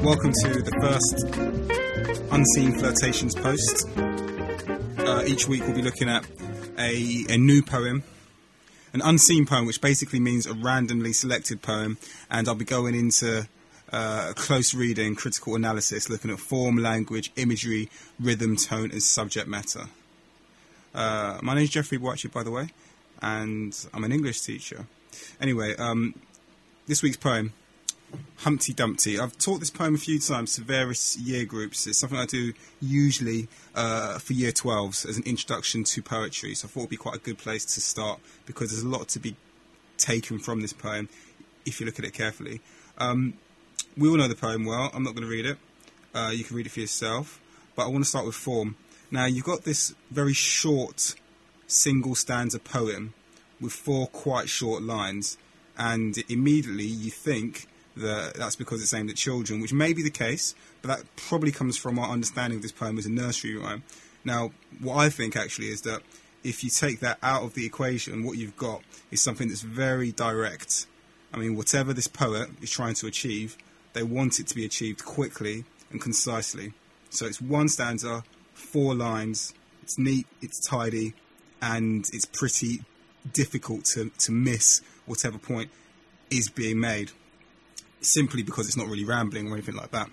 Welcome to the first Unseen Flirtations post. Each week we'll be looking at a new poem, an unseen poem, which basically means a randomly selected poem, and I'll be going into close reading, critical analysis, looking at form, language, imagery, rhythm, tone, and subject matter. My name's Jeffrey Boachi, by the way, and I'm an English teacher. Anyway, this week's poem, Humpty Dumpty. I've taught this poem a few times to various year groups. It's something I do usually for year 12s as an introduction to poetry, so I thought it would be quite a good place to start because there's a lot to be taken from this poem if you look at it carefully. We all know the poem well. I'm not going to read it. You can read it for yourself, but I want to start with form. Now, you've got this very short single stanza poem with 4 quite short lines, and immediately you think that's because it's aimed at children, which may be the case, but that probably comes from our understanding of this poem as a nursery rhyme. Now, what I think actually is that if you take that out of the equation, what you've got is something that's very direct. I mean, whatever this poet is trying to achieve, they want it to be achieved quickly and concisely. So it's one stanza, 4 lines, it's neat, it's tidy, and it's pretty difficult to miss whatever point is being made, simply because it's not really rambling or anything like that.